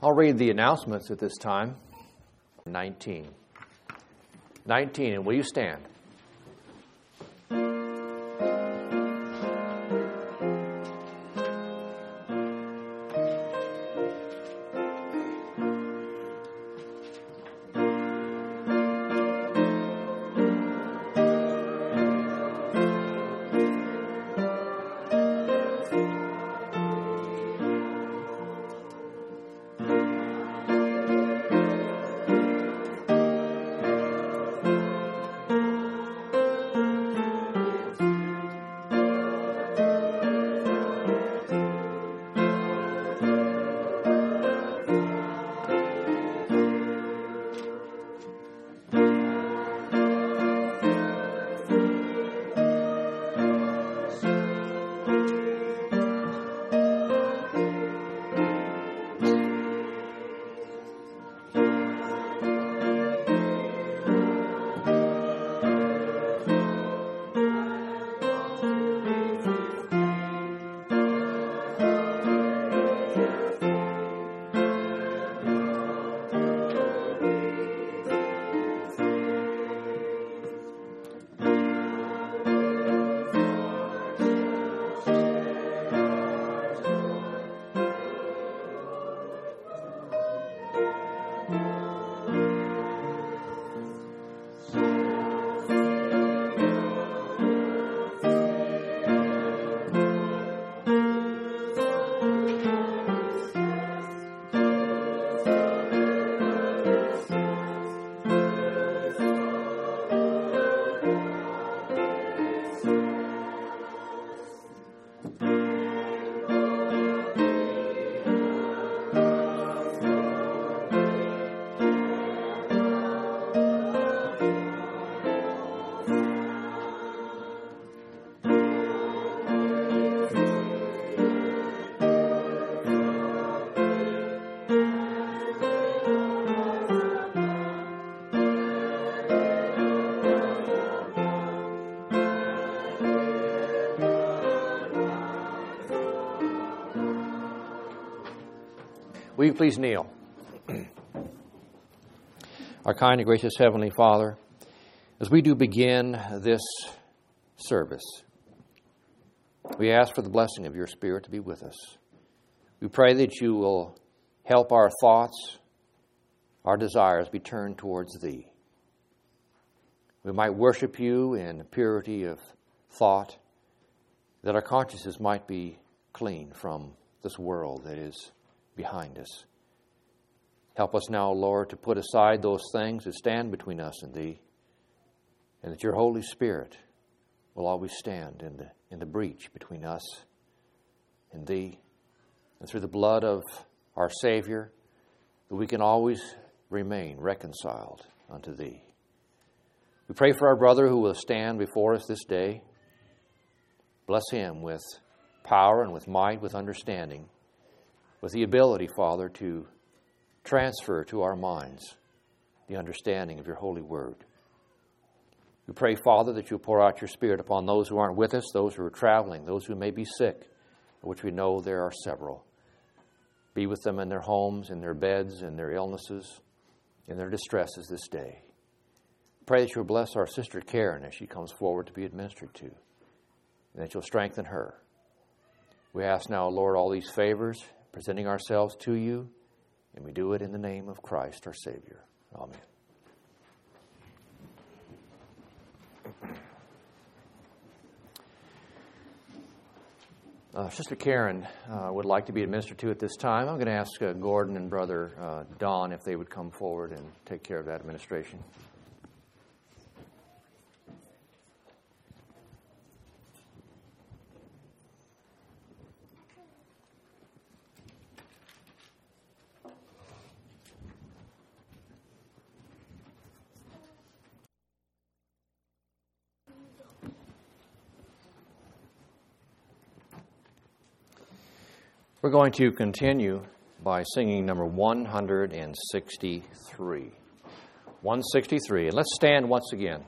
I'll read the announcements at this time. 19, and will you stand? Will you please kneel? Our kind and gracious Heavenly Father, as we do begin this service, we ask for the blessing of your Spirit to be with us. We pray that you will help our thoughts, our desires be turned towards Thee. We might worship you in purity of thought, that our consciences might be clean from this world that is behind us. Help us now, Lord, to put aside those things that stand between us and Thee, and that your Holy Spirit will always stand in the breach between us and Thee, and through the blood of our Savior, that we can always remain reconciled unto Thee. We pray for our brother who will stand before us this day. Bless him with power and with might, with understanding, with the ability, Father, to transfer to our minds the understanding of your holy word. We pray, Father, that you'll pour out your Spirit upon those who aren't with us, those who are traveling, those who may be sick, of which we know there are several. Be with them in their homes, in their beds, in their illnesses, in their distresses this day. Pray that you'll bless our sister Karen as she comes forward to be administered to, and that you'll strengthen her. We ask now, Lord, all these favors, presenting ourselves to you, and we do it in the name of Christ, our Savior. Amen. Sister Karen would like to be administered to at this time. I'm going to ask Gordon and Brother Don if they would come forward and take care of that administration. We're going to continue by singing number 163. 163. And let's stand once again.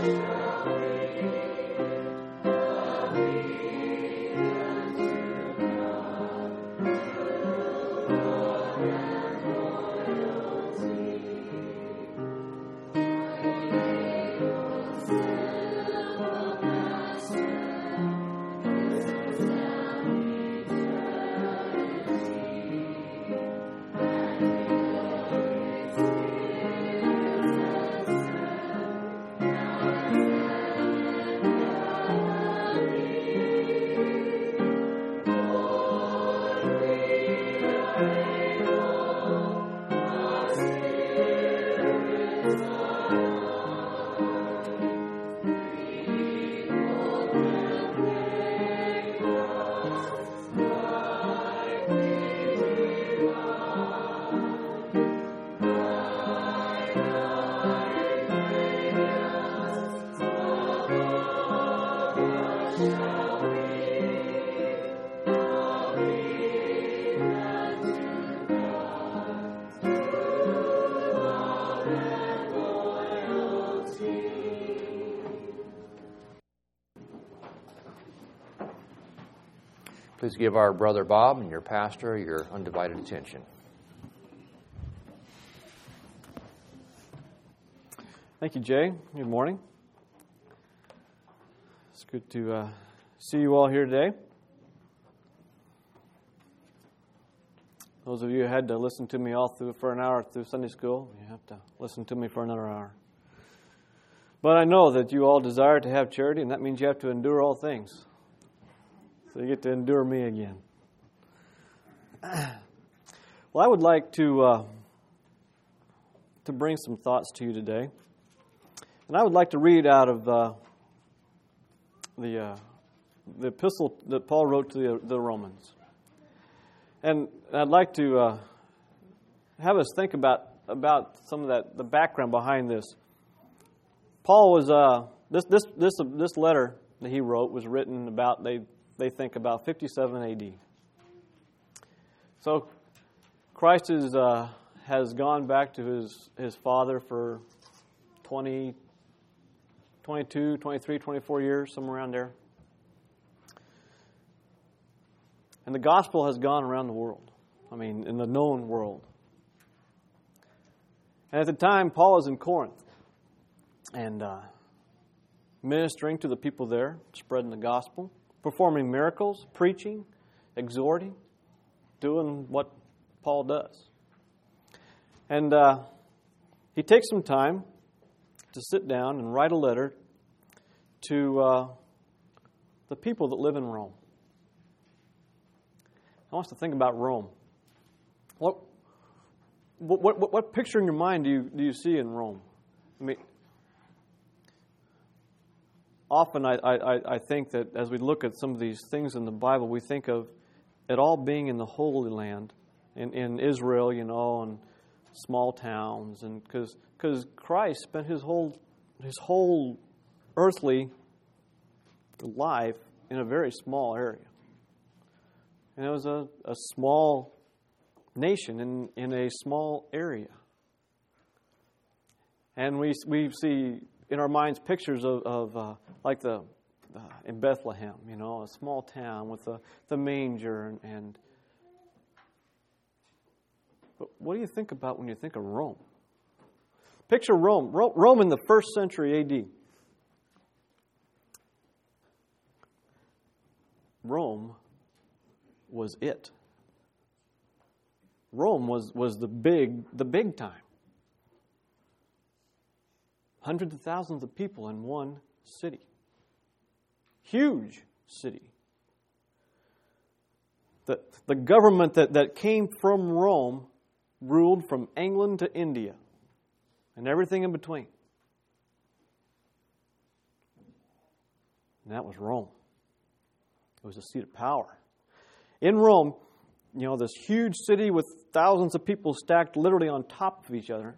Please give our brother Bob and your pastor your undivided attention. Thank you, Jay. Good morning. It's good to see you all here today. Those of you who had to listen to me all through for an hour through Sunday school, you have to listen to me for another hour. But I know that you all desire to have charity, and that means you have to endure all things. So you get to endure me again. Well, I would like to bring some thoughts to you today. And I would like to read out of the epistle that Paul wrote to the Romans. And I'd like to have us think about some of the background behind this. Paul was this letter that he wrote was written about they think about 57 A.D. So Christ has gone back to his Father for 20, 22, 23, 24 years, somewhere around there. And the gospel has gone around the world. I mean, in the known world. And at the time, Paul was in Corinth and ministering to the people there, spreading the gospel, performing miracles, preaching, exhorting, doing what Paul does. And he takes some time to sit down and write a letter to the people that live in Rome. I want us to think about Rome. What picture in your mind do you see in Rome? I mean, often I think that as we look at some of these things in the Bible, we think of it all being in the Holy Land, in Israel, and small towns, and because Christ spent his whole earthly life in a very small area. And it was a small nation in a small area. And we see in our minds pictures of like in Bethlehem, a small town with the manger and. But what do you think about when you think of Rome? Picture Rome. Rome in the 1st century A.D. Rome was it. Rome was the big time. Hundreds of thousands of people in one city. Huge city. The government that came from Rome ruled from England to India and everything in between. And that was Rome. It was a seat of power. In Rome, this huge city with thousands of people stacked literally on top of each other,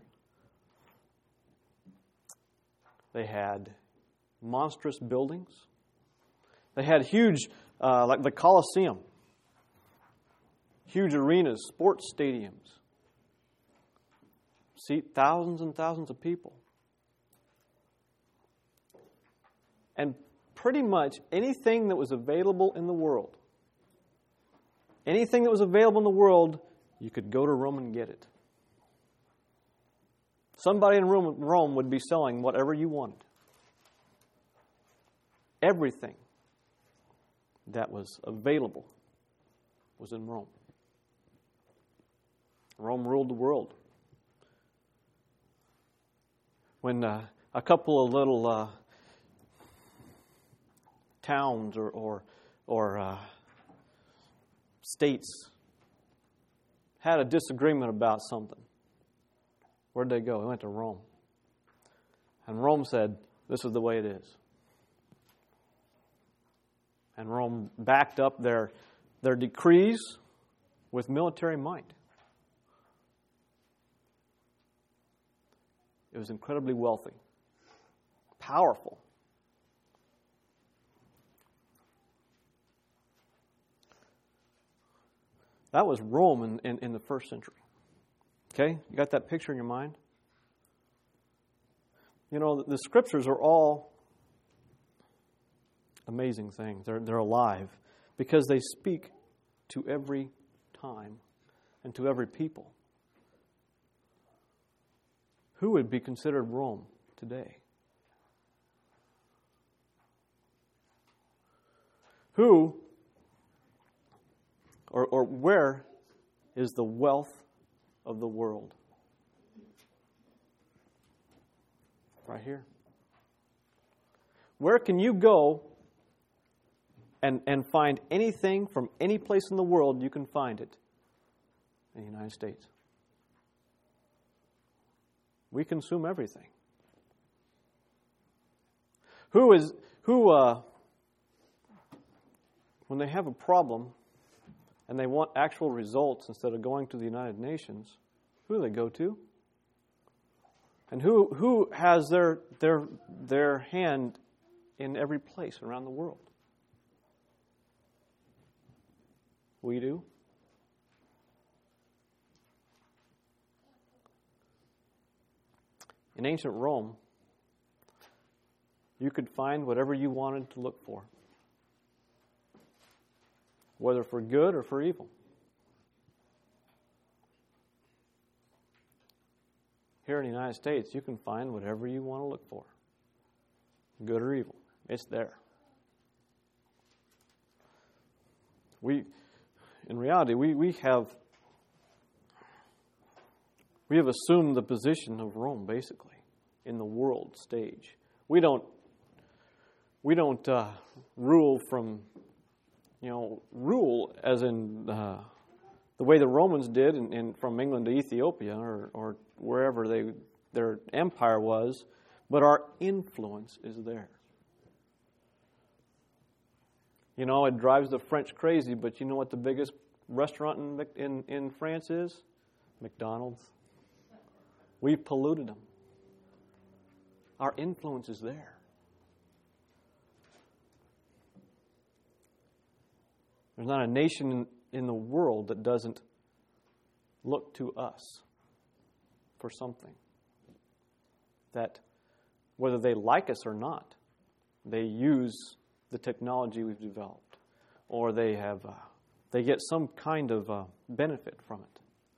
they had monstrous buildings. They had huge, like the Colosseum, huge arenas, sports stadiums, seat thousands and thousands of people. And pretty much anything that was available in the world, you could go to Rome and get it. Somebody in Rome would be selling whatever you wanted. Everything that was available was in Rome. Rome ruled the world. When a couple of little towns or states had a disagreement about something, where'd they go? They went to Rome. And Rome said, this is the way it is. And Rome backed up their decrees with military might. It was incredibly wealthy, powerful. That was Rome in the first century. Okay? You got that picture in your mind? You know, the Scriptures are all amazing things. They're alive because they speak to every time and to every people. Who would be considered Rome today? Who or where is the wealth of the world? Right here. Where can you go and find anything from any place in the world? You can find it in the United States. We consume everything. When they have a problem and they want actual results instead of going to the United Nations, who do they go to? And who has their hand in every place around the world? We do. In ancient Rome, you could find whatever you wanted to look for, whether for good or for evil. Here in the United States, you can find whatever you want to look for, good or evil. It's there. In reality, we have assumed the position of Rome, basically, in the world stage. We don't rule from, rule as in the way the Romans did from England to Ethiopia or wherever their empire was, but our influence is there. It drives the French crazy, but you know what the biggest restaurant in France is? McDonald's. We've polluted them. Our influence is there. There's not a nation in the world that doesn't look to us for something. That, whether they like us or not, they use the technology we've developed, or they get some kind of benefit from it.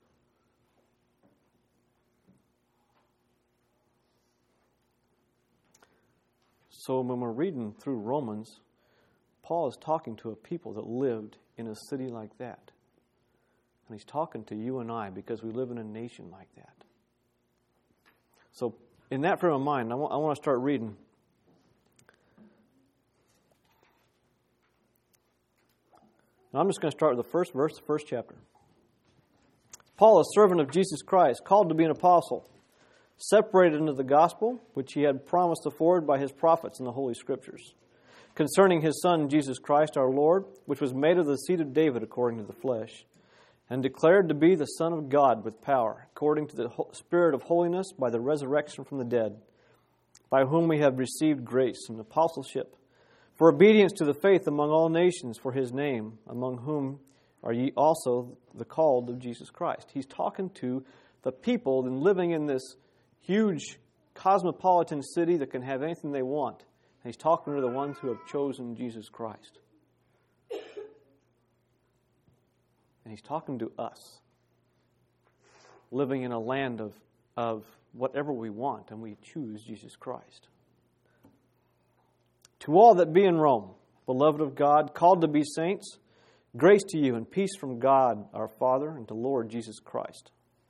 So when we're reading through Romans, Paul is talking to a people that lived in a city like that. And he's talking to you and I because we live in a nation like that. So in that frame of mind, I want to start reading. Now I'm just going to start with the first verse, the first chapter. Paul, a servant of Jesus Christ, called to be an apostle, separated into the gospel, which he had promised to forward by his prophets in the Holy Scriptures, concerning his Son, Jesus Christ our Lord, which was made of the seed of David according to the flesh, and declared to be the Son of God with power, according to the Spirit of holiness by the resurrection from the dead, by whom we have received grace and apostleship, for obedience to the faith among all nations for his name, among whom are ye also the called of Jesus Christ. He's talking to the people living in this huge cosmopolitan city that can have anything they want. He's talking to the ones who have chosen Jesus Christ. And He's talking to us, living in a land of whatever we want, and we choose Jesus Christ. To all that be in Rome, beloved of God, called to be saints, grace to you and peace from God our Father and to Lord Jesus Christ.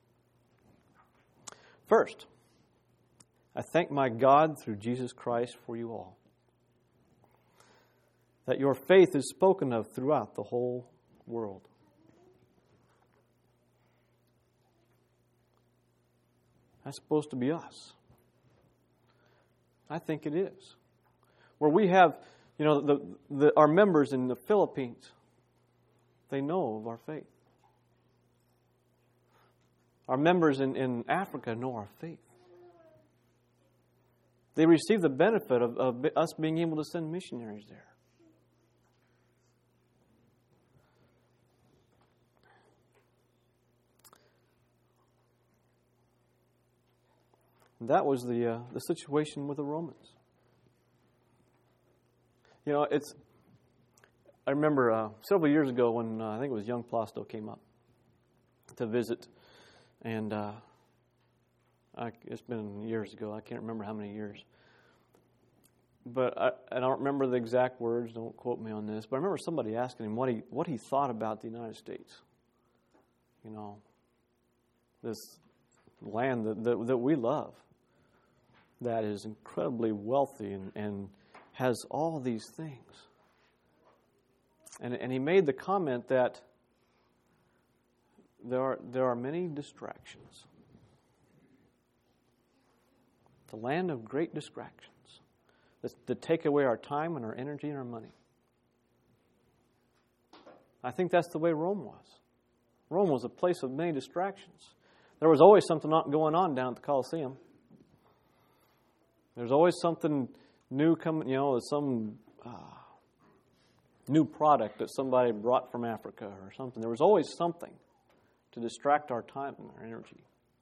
First, I thank my God through Jesus Christ for you all, that your faith is spoken of throughout the whole world. That's supposed to be us. I think it is. Where we have, our members in the Philippines, they know of our faith. Our members in Africa know our faith. They receive the benefit of us being able to send missionaries there. That was the situation with the Romans. I remember several years ago when I think it was young Plasto came up to visit, and it's been years ago. I can't remember how many years. But I don't remember the exact words. Don't quote me on this. But I remember somebody asking him what he thought about the United States. This land that we love, that is incredibly wealthy and has all these things. And he made the comment that there are many distractions. The land of great distractions that take away our time and our energy and our money. I think that's the way Rome was. Rome was a place of many distractions. There was always something going on down at the Colosseum. There's always something new coming, some new product that somebody brought from Africa or something. There was always something to distract our time and our energy.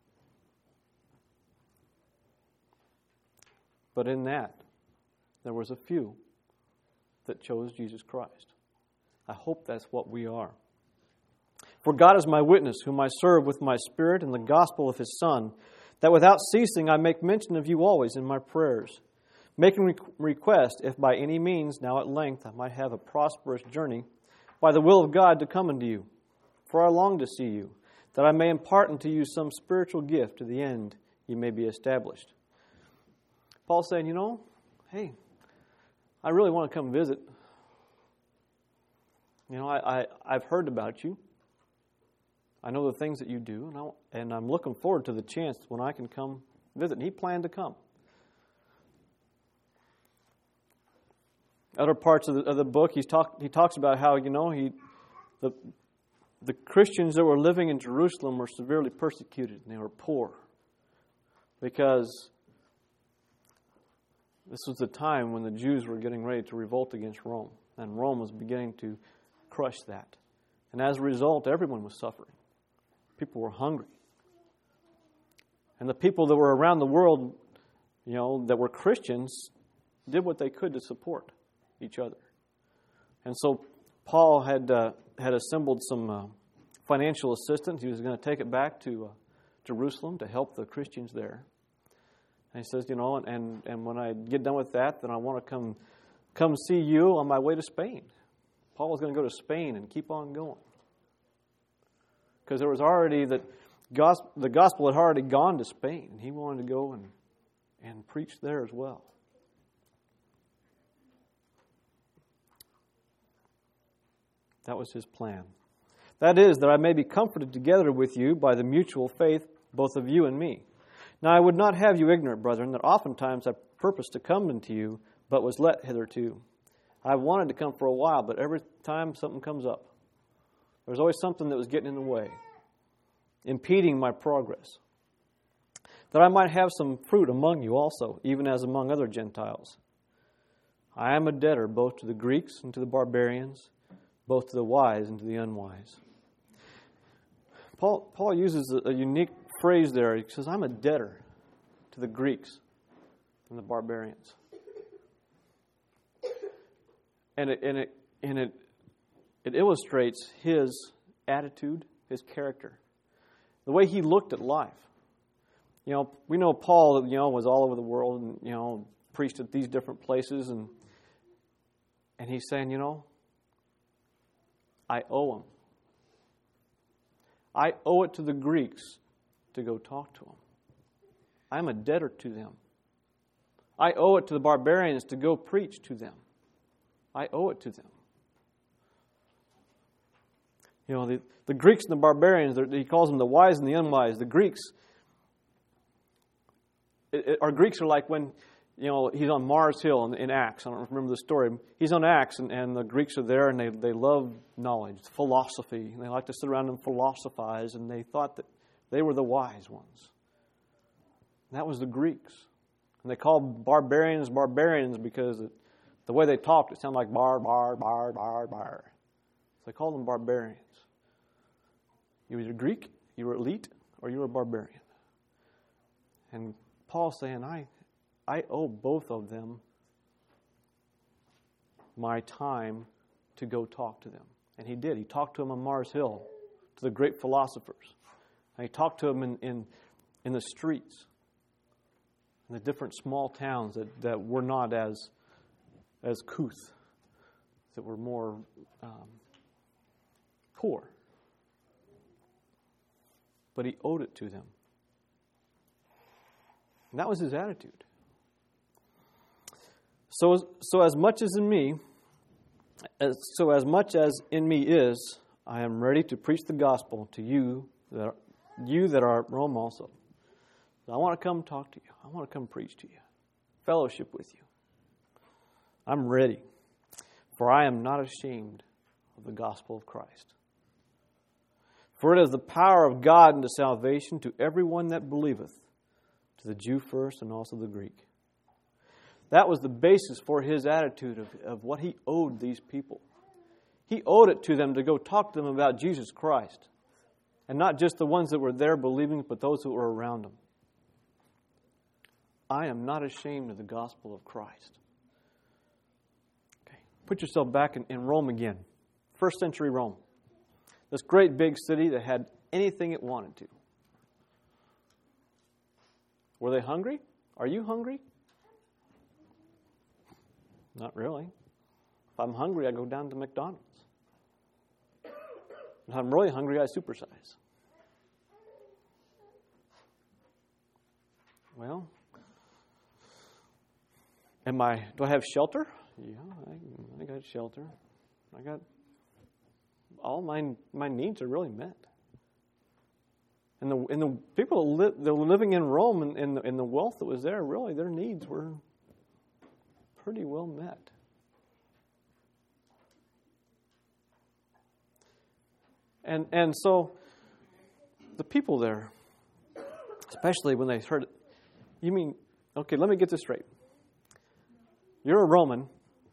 But in that, there was a few that chose Jesus Christ. I hope that's what we are. For God is my witness, whom I serve with my spirit in the gospel of His Son, that without ceasing I make mention of you always in my prayers, making request, if by any means now at length I might have a prosperous journey, by the will of God to come unto you. For I long to see you, that I may impart unto you some spiritual gift to the end ye may be established. Paul's saying, hey, I really want to come visit. I've heard about you. I know the things that you do, and I'm looking forward to the chance when I can come visit. And he planned to come. Other parts of the book, he talks about how the Christians that were living in Jerusalem were severely persecuted and they were poor because this was the time when the Jews were getting ready to revolt against Rome, and Rome was beginning to crush that. And as a result, everyone was suffering. People were hungry. And the people that were around the world, that were Christians, did what they could to support each other. And so Paul had assembled some financial assistance. He was going to take it back to Jerusalem to help the Christians there. And he says, and when I get done with that, then I want to come see you on my way to Spain. Paul was going to go to Spain and keep on going. Because there was already the gospel had already gone to Spain. And he wanted to go and preach there as well. That was his plan. That is, that I may be comforted together with you by the mutual faith, both of you and me. Now I would not have you ignorant, brethren, that oftentimes I purposed to come unto you, but was let hitherto. I wanted to come for a while, but every time something comes up, there's always something that was getting in the way, impeding my progress. That I might have some fruit among you also, even as among other Gentiles. I am a debtor both to the Greeks and to the barbarians, both to the wise and to the unwise. Paul uses a unique phrase there. He says, I'm a debtor to the Greeks and the barbarians. And it illustrates his attitude, his character, the way he looked at life. We know Paul, was all over the world and, preached at these different places. And he's saying, I owe him. I owe it to the Greeks to go talk to them. I'm a debtor to them. I owe it to the barbarians to go preach to them. I owe it to them. The Greeks and the barbarians, he calls them the wise and the unwise. The Greeks, our Greeks are like when, he's on Mars Hill in Acts. I don't remember the story. He's on Acts, and the Greeks are there, and they love knowledge, philosophy. And they like to sit around and philosophize, and they thought that they were the wise ones. And that was the Greeks. And they called barbarians because the way they talked, it sounded like bar. So they called them barbarians. You were either Greek, you were elite, or you were a barbarian. And Paul's saying, I owe both of them my time to go talk to them. And he did. He talked to them on Mars Hill, to the great philosophers. And he talked to them in the streets, in the different small towns that were not as couth, that were more poor. But he owed it to them. And that was his attitude. So as much as in me is, I am ready to preach the gospel to you that are at Rome also. I want to come talk to you. I want to come preach to you, fellowship with you. I'm ready, for I am not ashamed of the gospel of Christ. For it is the power of God unto salvation to everyone that believeth, to the Jew first and also the Greek. That was the basis for his attitude of what he owed these people. He owed it to them to go talk to them about Jesus Christ. And not just the ones that were there believing, but those who were around them. I am not ashamed of the gospel of Christ. Okay, put yourself back in Rome again. First century Rome. This great big city that had anything it wanted to. Were they hungry? Are you hungry? Not really. If I'm hungry, I go down to McDonald's. If I'm really hungry, I supersize. Well, do I have shelter? Yeah, I got shelter. I got all my needs are really met. And the people that were living in Rome and the wealth that was there, really their needs were pretty well met. And so the people there, especially when they heard it, you mean, okay, let me get this straight. You're a Roman,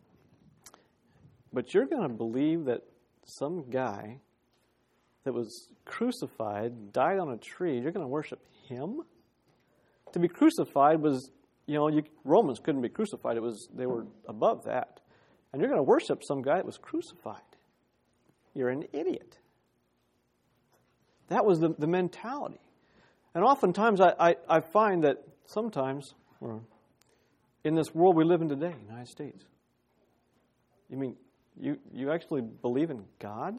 but you're going to believe that some guy that was crucified, died on a tree, you're going to worship him? To be crucified was, Romans couldn't be crucified. They were above that. And you're going to worship some guy that was crucified. You're an idiot. That was the mentality. And oftentimes I find that sometimes, in this world we live in today, United States, you mean you actually believe in God?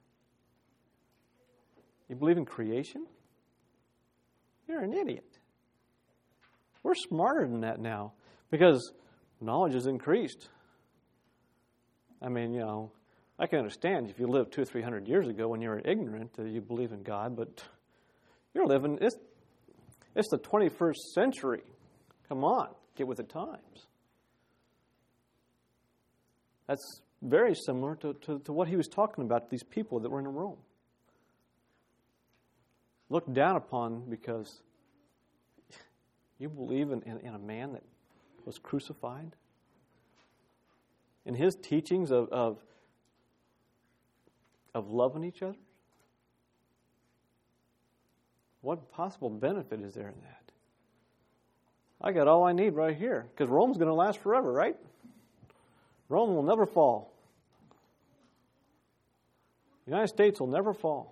You believe in creation? You're an idiot. We're smarter than that now because knowledge has increased. I mean, I can understand if you lived 200 or 300 years ago when you were ignorant that you believe in God, but you're living, it's the 21st century. Come on, get with the times. That's very similar to what he was talking about, these people that were in Rome. Looked down upon because you believe in a man that was crucified? In his teachings of loving each other? What possible benefit is there in that? I got all I need right here, because Rome's going to last forever, right? Rome will never fall. The United States will never fall.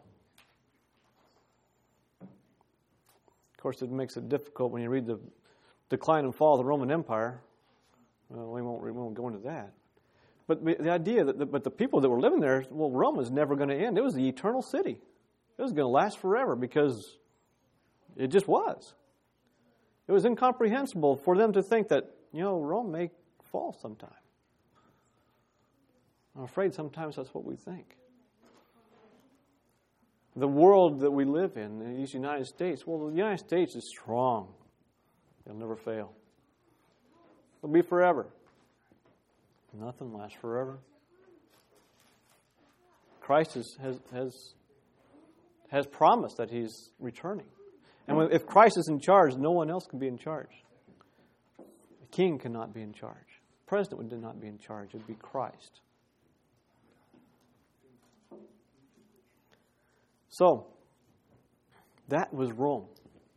Of course, it makes it difficult when you read the decline and fall of the Roman Empire. Well, we won't go into that. But the idea that the people that were living there, well, Rome was never going to end. It was the eternal city. It was going to last forever because it just was. It was incomprehensible for them to think that, Rome may fall sometime. I'm afraid sometimes that's what we think. The world that we live in these United States, well, the United States is strong. It'll never fail. It'll be forever. Nothing lasts forever. Christ has promised that He's returning. And if Christ is in charge, no one else can be in charge. The king cannot be in charge. The president would not be in charge. It would be Christ. So, that was Rome.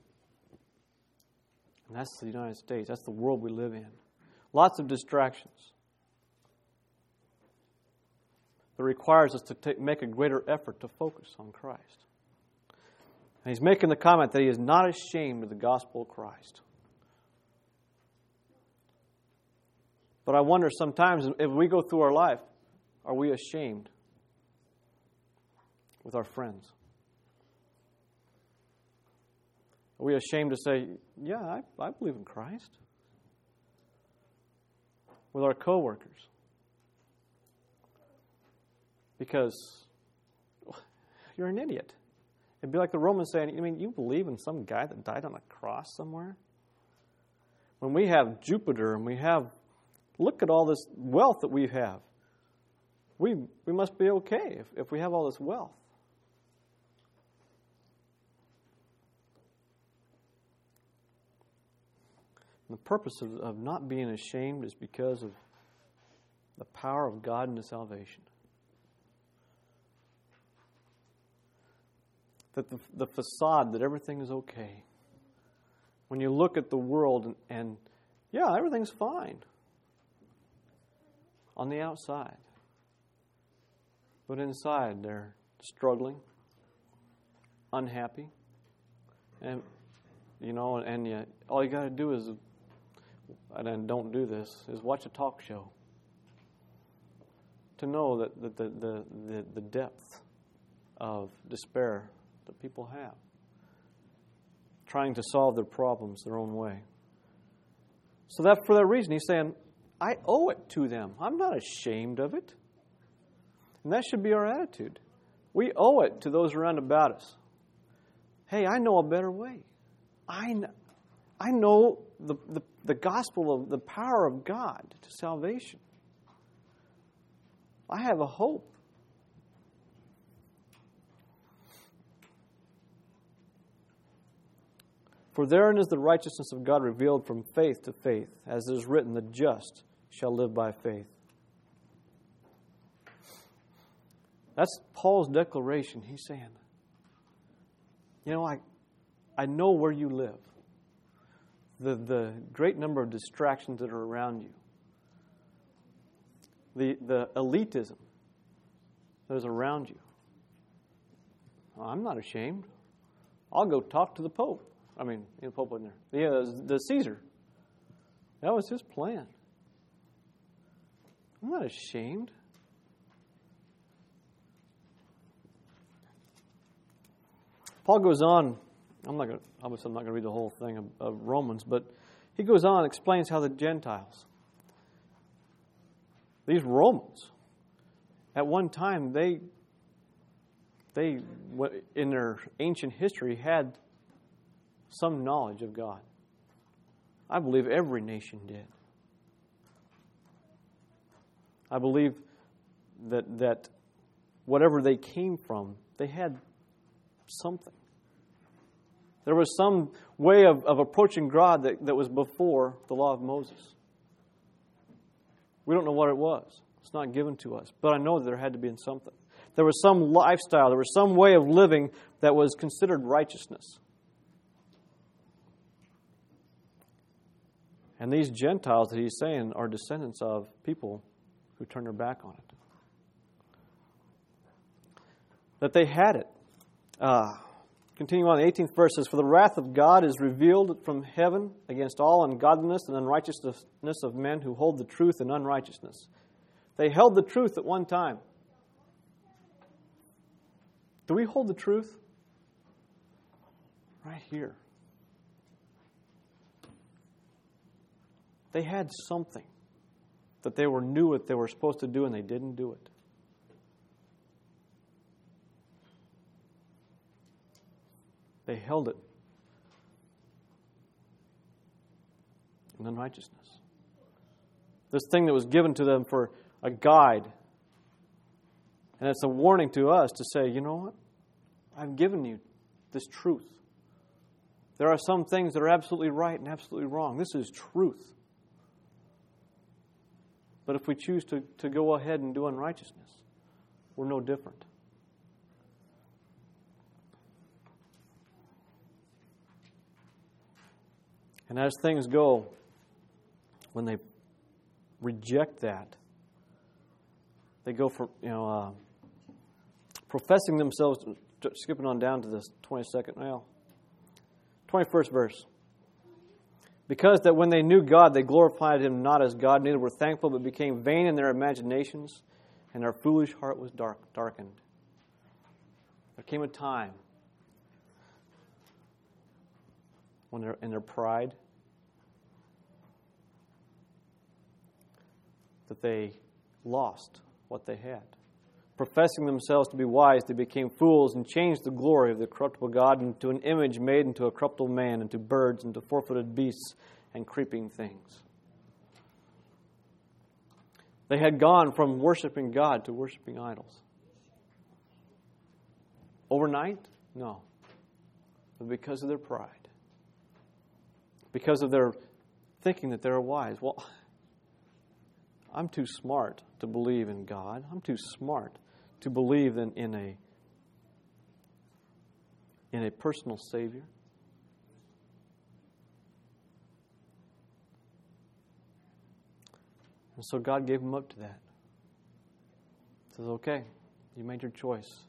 And that's the United States. That's the world we live in. Lots of distractions. That requires us to make a greater effort to focus on Christ. And he's making the comment that he is not ashamed of the gospel of Christ. But I wonder sometimes, if we go through our life, are we ashamed with our friends? Are we ashamed to say, yeah, I believe in Christ? With our coworkers? Because you're an idiot. It'd be like the Romans saying, you believe in some guy that died on a cross somewhere? When we have Jupiter and look at all this wealth that we have. We must be okay if we have all this wealth. And the purpose of not being ashamed is because of the power of God into salvation. That the facade that everything is okay. When you look at the world and yeah, everything's fine on the outside. But inside they're struggling, unhappy, and all you got to do is, and don't do this, is watch a talk show to know that the depth of despair that people have, trying to solve their problems their own way. So that for that reason, he's saying, I owe it to them. I'm not ashamed of it. And that should be our attitude. We owe it to those around about us. Hey, I know a better way. I know the gospel of the power of God to salvation. I have a hope. For therein is the righteousness of God revealed from faith to faith, as it is written, the just shall live by faith. That's Paul's declaration. He's saying, I know where you live. The great number of distractions that are around you. The elitism that is around you. I'm not ashamed. I'll go talk to the Pope. The Pope wasn't there. Yeah, the Caesar. That was his plan. I'm not ashamed. Paul goes on. I'm not going to read the whole thing of Romans, but he goes on and explains how the Gentiles, these Romans, at one time they in their ancient history had some knowledge of God. I believe every nation did. I believe that whatever they came from, they had something. There was some way of approaching God that was before the law of Moses. We don't know what it was. It's not given to us. But I know that there had to be something. There was some lifestyle, there was some way of living that was considered righteousness. And these Gentiles that he's saying are descendants of people who turned their back on it. that they had it. Continuing on, the 18th verse says, "For the wrath of God is revealed from heaven against all ungodliness and unrighteousness of men who hold the truth in unrighteousness." They held the truth at one time. Do we hold the truth? Right here. They had something that they knew what they were supposed to do, and they didn't do it. They held it in unrighteousness. This thing that was given to them for a guide. And it's a warning to us to say, you know what? I've given you this truth. There are some things that are absolutely right and absolutely wrong. This is truth. But if we choose to go ahead and do unrighteousness, we're no different. And as things go, when they reject that, they go from, professing themselves, skipping on down to this 21st verse. "Because that when they knew God, they glorified Him not as God, neither were thankful, but became vain in their imaginations, and their foolish heart was darkened." There came a time when they're in their pride that they lost what they had. Professing themselves to be wise, they became fools and changed the glory of the corruptible God into an image made into a corruptible man, into birds, into four-footed beasts, and creeping things. They had gone from worshiping God to worshiping idols. Overnight? No. But because of their pride. Because of their thinking that they're wise. Well, I'm too smart to believe in God. I'm too smart to believe in a personal Savior. And so God gave them up to that. He says, okay, you made your choice.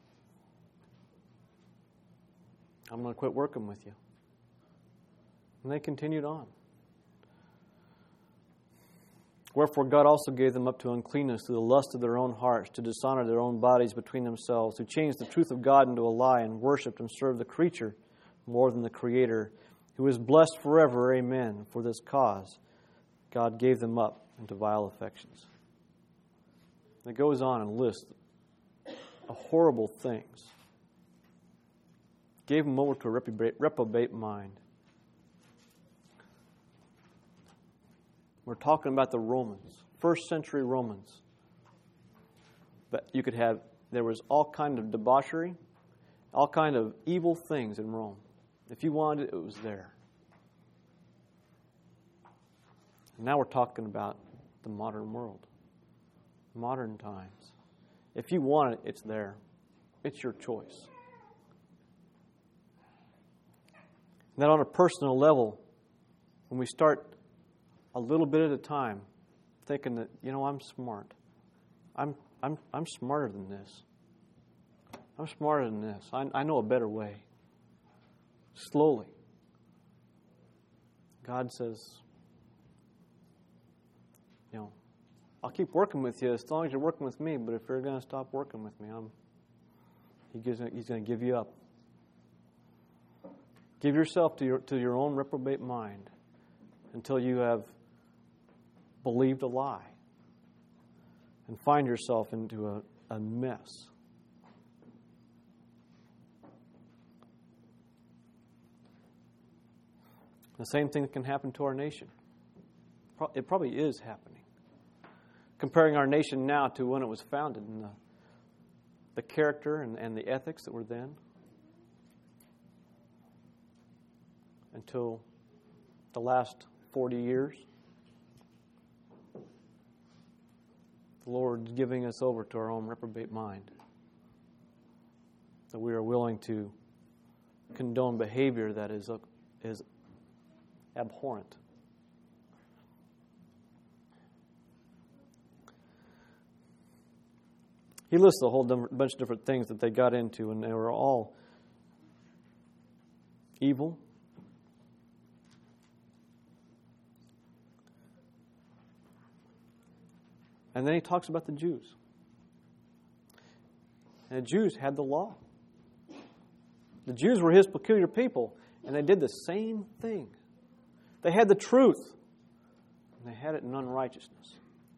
I'm going to quit working with you. And they continued on. Wherefore God also gave them up to uncleanness through the lust of their own hearts, to dishonor their own bodies between themselves, who changed the truth of God into a lie, and worshipped and served the creature more than the Creator, who is blessed forever. Amen. For this cause God gave them up into vile affections. And it goes on and lists horrible things. Gave them over to a reprobate mind. We're talking about the Romans, first century Romans. But you could have, there was all kind of debauchery, all kind of evil things in Rome. If you wanted it, it was there. And now we're talking about the modern world, modern times. If you want it, it's there. It's your choice. And then on a personal level, when we start a little bit at a time, thinking that, I'm smart. I'm smarter than this. I'm smarter than this. I know a better way. Slowly, God says, I'll keep working with you as long as you're working with me, but if you're going to stop working with me, He's going to give you up. Give yourself to your own reprobate mind until you have believed a lie and find yourself into a mess. The same thing that can happen to our nation. It probably is happening. Comparing our nation now to when it was founded and the character and the ethics that were then until the last 40 years. The Lord's giving us over to our own reprobate mind. That we are willing to condone behavior that is abhorrent. He lists a whole bunch of different things that they got into, and they were all evil. And then he talks about the Jews. And the Jews had the law. The Jews were his peculiar people, and they did the same thing. They had the truth, and they had it in unrighteousness.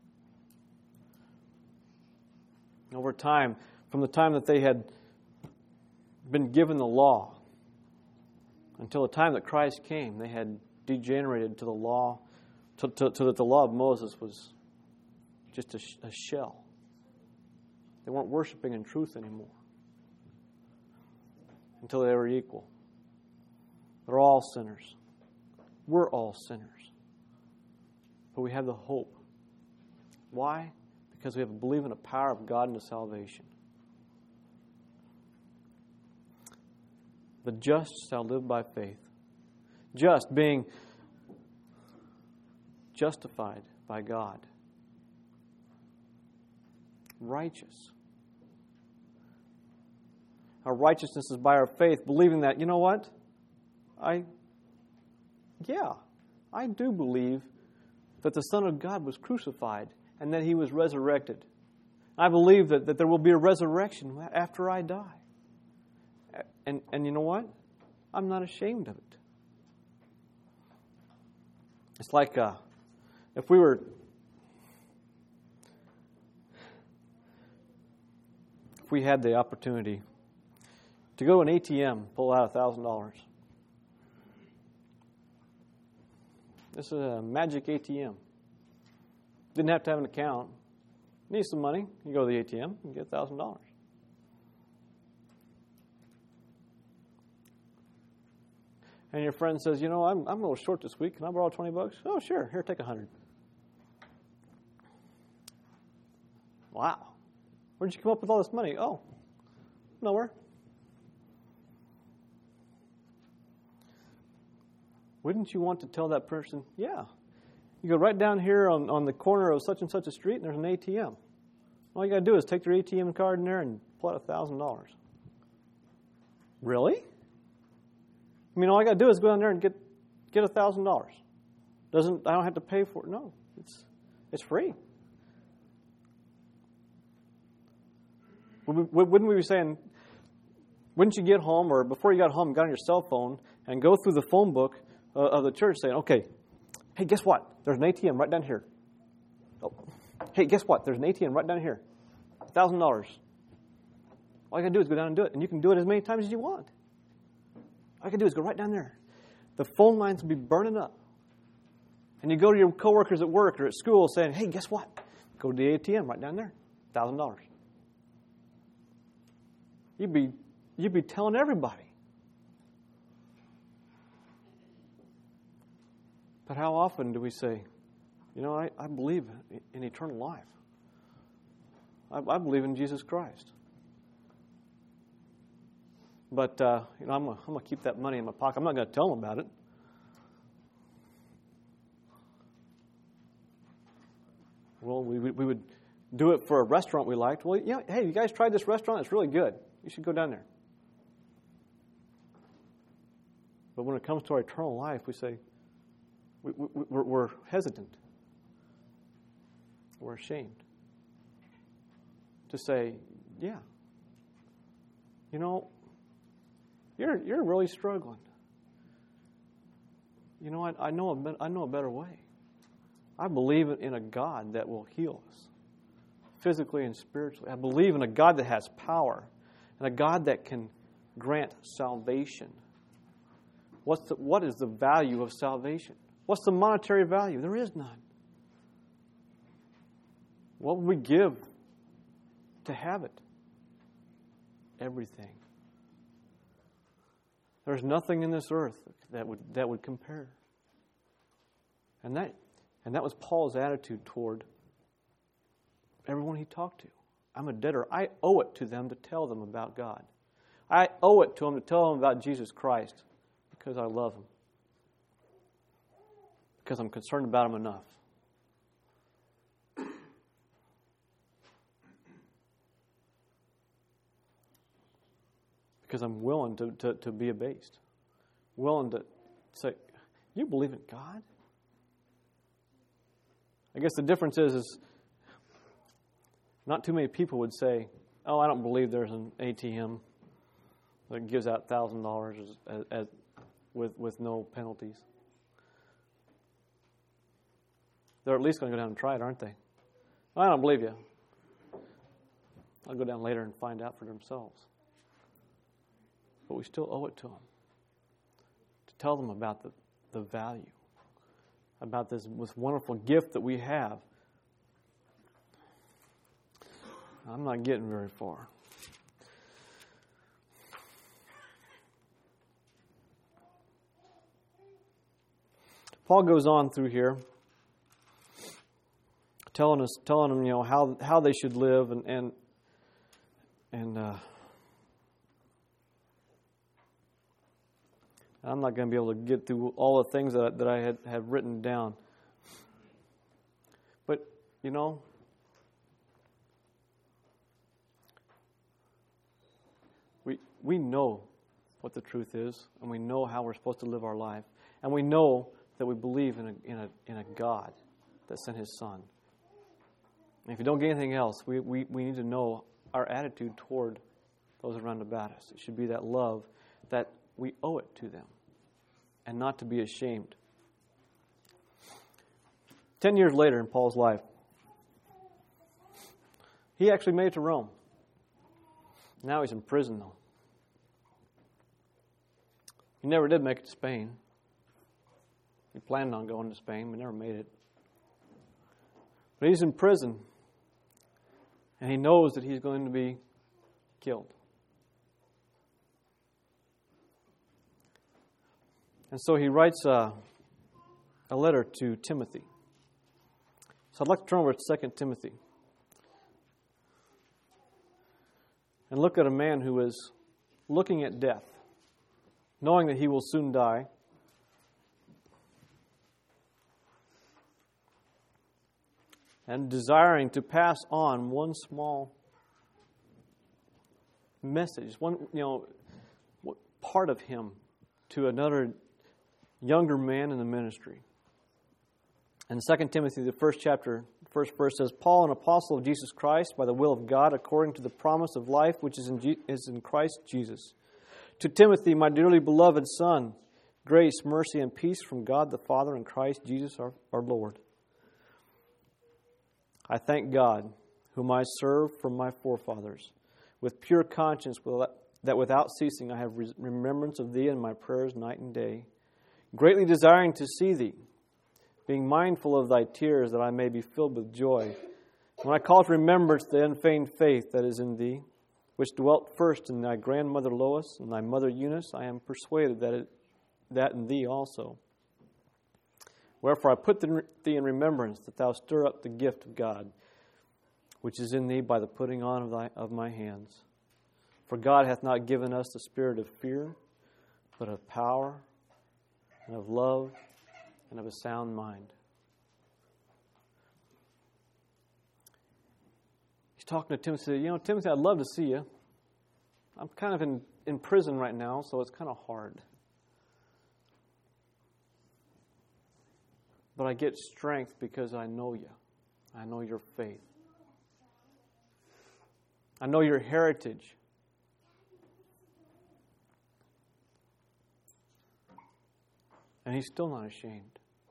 Over time, from the time that they had been given the law until the time that Christ came, they had degenerated to the law, to that the law of Moses was just a shell. They weren't worshiping in truth anymore until they were equal. They're all sinners. We're all sinners. But we have the hope. Why? Because we have a belief in the power of God into salvation. The just shall live by faith. Just being justified by God. Righteous. Our righteousness is by our faith, believing that, you know what? I do believe that the Son of God was crucified and that He was resurrected. I believe that there will be a resurrection after I die. And you know what? I'm not ashamed of it. It's like if we had the opportunity to go to an ATM, pull out $1,000. This is a magic ATM. Didn't have to have an account. Need some money. You go to the ATM and get $1,000. And your friend says, you know, I'm a little short this week. Can I borrow $20? Oh, sure. Here, take $100. Wow. Where did you come up with all this money? Oh, nowhere. Wouldn't you want to tell that person, yeah, you go right down here on the corner of such and such a street and there's an ATM. All you got to do is take your ATM card in there and pull out $1,000. Really? I mean, all I got to do is go down there and get $1,000. I don't have to pay for it. No, it's free. Wouldn't we be saying, wouldn't you get home, or before you got home, got on your cell phone and go through the phone book of the church saying, okay, hey, guess what? There's an ATM right down here. Oh, hey, guess what? There's an ATM right down here. $1,000. All you got to do is go down and do it, and you can do it as many times as you want. All you got to do is go right down there. The phone lines will be burning up. And you go to your coworkers at work or at school saying, hey, guess what? Go to the ATM right down there. $1,000. You'd be telling everybody. But how often do we say, you know, I believe in eternal life. I believe in Jesus Christ. But, you know, I'm going to keep that money in my pocket. I'm not going to tell them about it. Well, we would do it for a restaurant we liked. Well, yeah, hey, you guys tried this restaurant? It's really good. You should go down there. But when it comes to our eternal life, we say, we're hesitant. We're ashamed to say, yeah, you know, you're really struggling. You know, I know a better way. I believe in a God that will heal us, physically and spiritually. I believe in a God that has power, and a God that can grant salvation. What is the value of salvation? What's the monetary value? There is none. What would we give to have it? Everything. There's nothing in this earth that would compare. And that was Paul's attitude toward everyone he talked to. I'm a debtor. I owe it to them to tell them about God. I owe it to them to tell them about Jesus Christ because I love Him. Because I'm concerned about Him enough. because I'm willing to be abased. Willing to say, you believe in God? I guess the difference is not too many people would say, oh, I don't believe there's an ATM that gives out $1,000 with no penalties. They're at least going to go down and try it, aren't they? I don't believe you. I'll go down later and find out for themselves. But we still owe it to them to tell them about the value, about this wonderful gift that we have. I'm not getting very far. Paul goes on through here, telling them, how they should live, and I'm not going to be able to get through all the things that I had written down. But, we know what the truth is, and we know how we're supposed to live our life, and we know that we believe in a God that sent His Son. And if you don't get anything else, we need to know our attitude toward those around about us. It should be that love that we owe it to them, and not to be ashamed. 10 years later in Paul's life, he actually made it to Rome. Now he's in prison, though. He never did make it to Spain. He planned on going to Spain, but never made it. But he's in prison, and he knows that he's going to be killed. And so he writes a letter to Timothy. So I'd like to turn over to 2 Timothy and look at a man who is looking at death, knowing that he will soon die, and desiring to pass on one small message, one part of him to another younger man in the ministry. In 2 Timothy, the first chapter, first verse says, Paul, an apostle of Jesus Christ, by the will of God, according to the promise of life which is in Christ Jesus. To Timothy, my dearly beloved son, grace, mercy, and peace from God the Father and Christ Jesus our Lord. I thank God, whom I serve from my forefathers, with pure conscience, that without ceasing I have remembrance of thee in my prayers night and day, greatly desiring to see thee, being mindful of thy tears, that I may be filled with joy. When I call to remembrance the unfeigned faith that is in thee, which dwelt first in thy grandmother Lois and thy mother Eunice, I am persuaded that in thee also. Wherefore I put thee in remembrance, that thou stir up the gift of God, which is in thee by the putting on of my hands. For God hath not given us the spirit of fear, but of power, and of love, and of a sound mind. He's talking to Timothy. Timothy, I'd love to see you. I'm kind of in prison right now, so it's kind of hard. But I get strength because I know you. I know your faith. I know your heritage. And he's still not ashamed.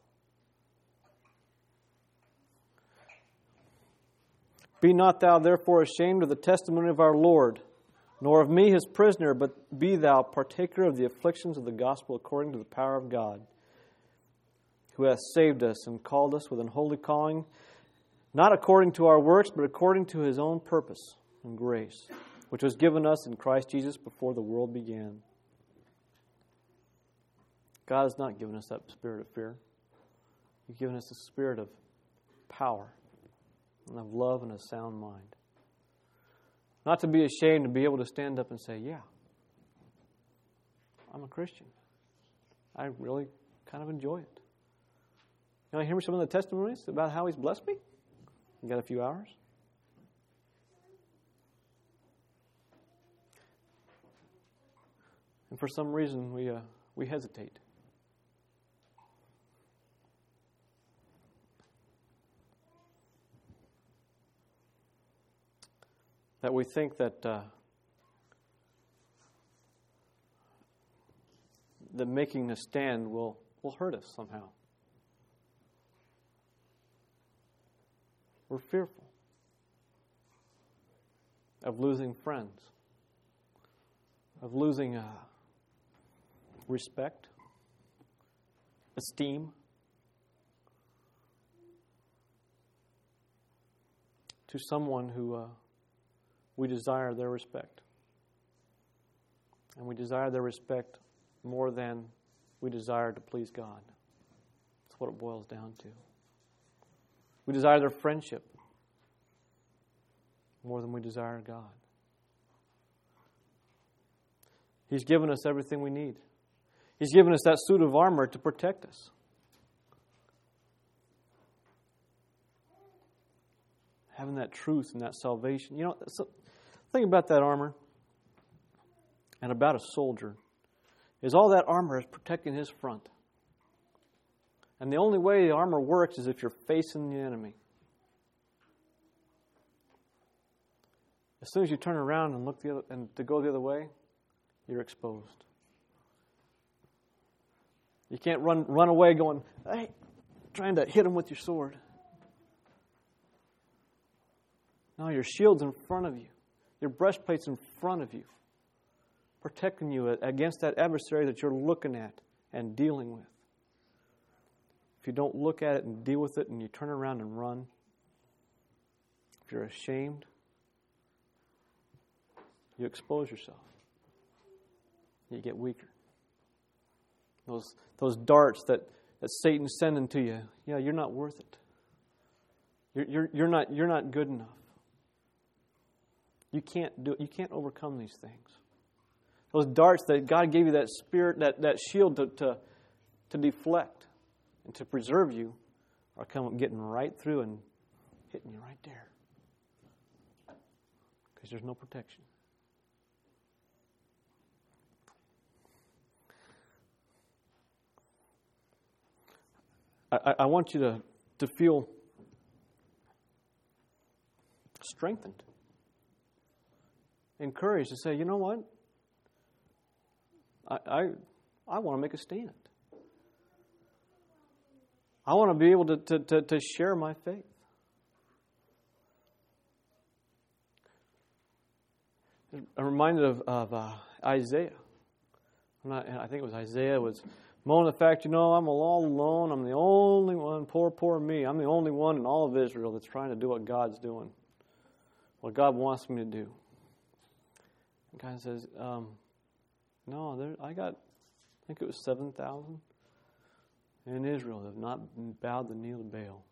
Be not thou therefore ashamed of the testimony of our Lord, nor of me his prisoner, but be thou partaker of the afflictions of the gospel according to the power of God, who hath saved us and called us with an holy calling, not according to our works, but according to his own purpose and grace, which was given us in Christ Jesus before the world began. God has not given us that spirit of fear. He's given us the spirit of power and of love and a sound mind. Not to be ashamed to be able to stand up and say, yeah, I'm a Christian. I really kind of enjoy it. You want to hear some of the testimonies about how he's blessed me? You got a few hours? And for some reason, we hesitate. That we think that that making a stand will hurt us somehow. We're fearful of losing friends, of losing respect, esteem, to someone who we desire their respect. And we desire their respect more than we desire to please God. That's what it boils down to. We desire their friendship more than we desire God. He's given us everything we need. He's given us that suit of armor to protect us. Having that truth and that salvation. You know, the thing about that armor and about a soldier is all that armor is protecting his front. And the only way the armor works is if you're facing the enemy. As soon as you turn around and look to go the other way, you're exposed. You can't run away going, hey, trying to hit him with your sword. No, your shield's in front of you. Your breastplate's in front of you, protecting you against that adversary that you're looking at and dealing with. If you don't look at it and deal with it and you turn around and run, if you're ashamed, you expose yourself. You get weaker. Those darts that Satan's sending to you, you're not worth it. You're not good enough. You can't overcome these things. Those darts that God gave you that spirit, that shield to deflect and to preserve you, are getting right through and hitting you right there. Because there's no protection. I want you to feel strengthened, encouraged to say, you know what? I want to make a stand. I want to be able to share my faith. I'm reminded of Isaiah. I think it was Isaiah was moaning the fact, I'm all alone. I'm the only one. Poor me. I'm the only one in all of Israel that's trying to do what God's doing, what God wants me to do. And God says, no, I think it was 7,000 in Israel that have not bowed the knee to Baal.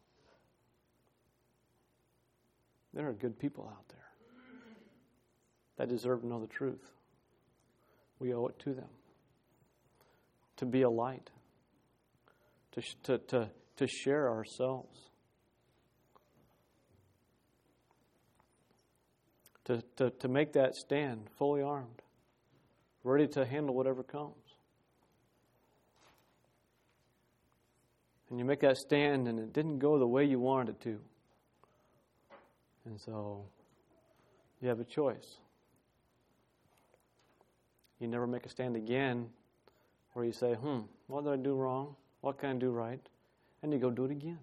There are good people out there that deserve to know the truth. We owe it to them to be a light, to share ourselves, to make that stand fully armed, ready to handle whatever comes. And you make that stand and it didn't go the way you wanted it to. And so you have a choice. You never make a stand again where you say, what did I do wrong? What can I do right? And you go do it again.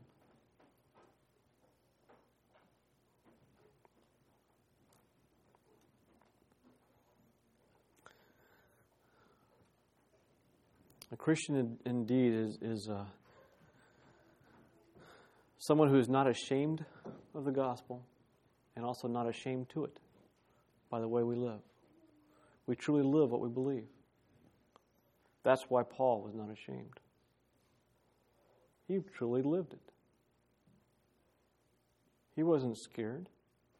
A Christian indeed is someone who is not ashamed of the gospel and also not ashamed to it by the way we live. We truly live what we believe. That's why Paul was not ashamed. He truly lived it. He wasn't scared.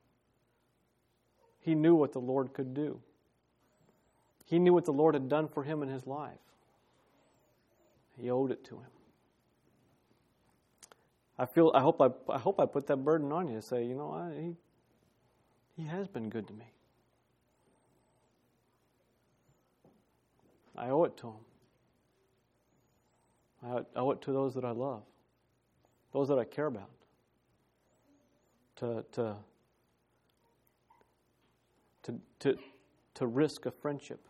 He knew what the Lord could do. He knew what the Lord had done for him in his life. He owed it to him. I hope I put that burden on you to say, he has been good to me. I owe it to them. I owe it to those that I love, those that I care about, to risk a friendship.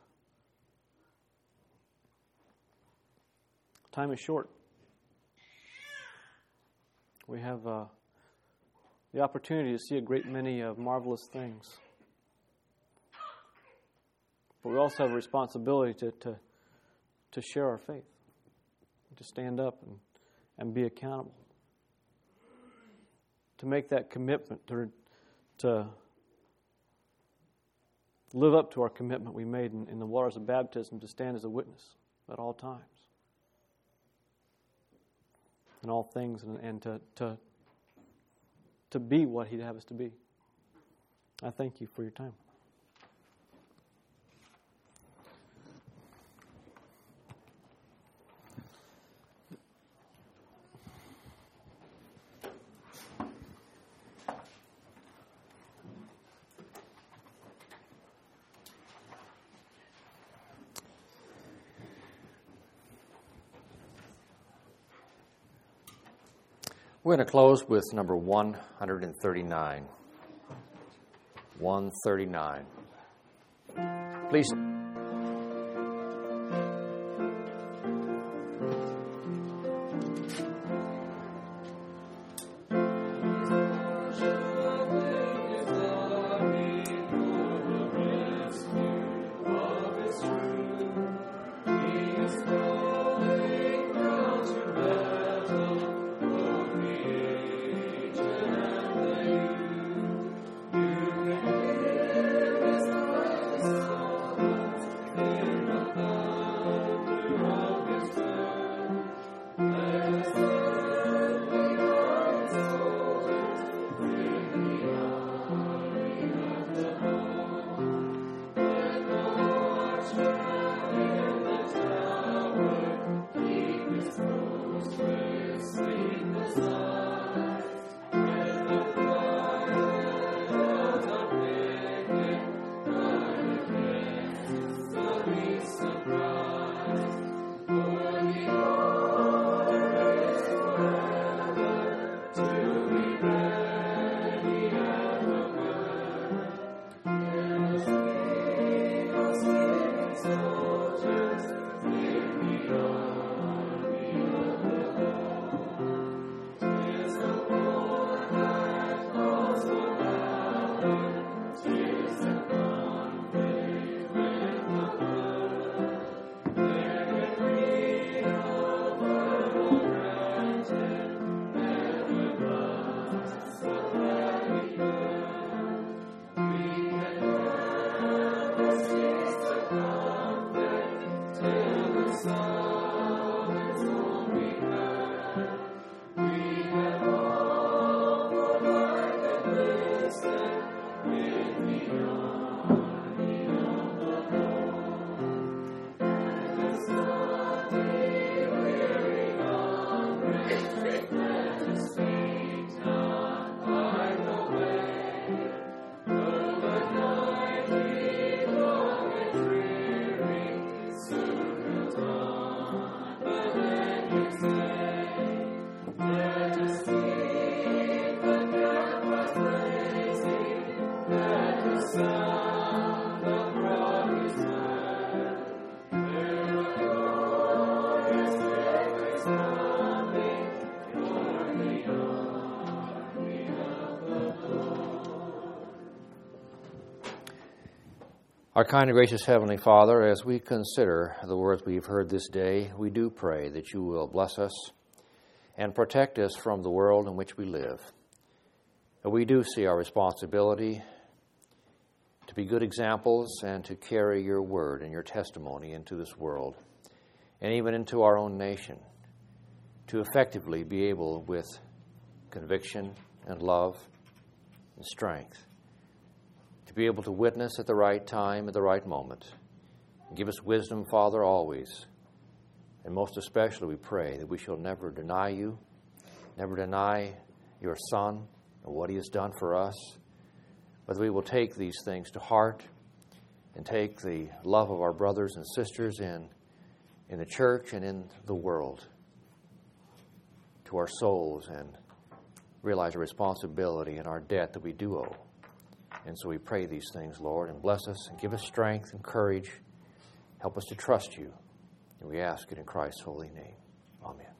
Time is short. We have the opportunity to see a great many marvelous things. But we also have a responsibility to share our faith, to stand up and be accountable, to make that commitment, to live up to our commitment we made in the waters of baptism, to stand as a witness at all times, in all things, and to be what He'd have us to be. I thank you for your time. We're going to close with number 139. 139. Please. Our kind and gracious Heavenly Father, as we consider the words we've heard this day, we do pray that you will bless us and protect us from the world in which we live. And we do see our responsibility to be good examples and to carry your word and your testimony into this world and even into our own nation, to effectively be able, with conviction and love and strength, to be able to witness at the right time, at the right moment. Give us wisdom, Father, always. And most especially, we pray that we shall never deny you, never deny your Son and what He has done for us, but that we will take these things to heart and take the love of our brothers and sisters in in the church and in the world, to our souls, and realize our responsibility and our debt that we do owe. And so we pray these things, Lord, and bless us and give us strength and courage. Help us to trust you. And we ask it in Christ's holy name. Amen.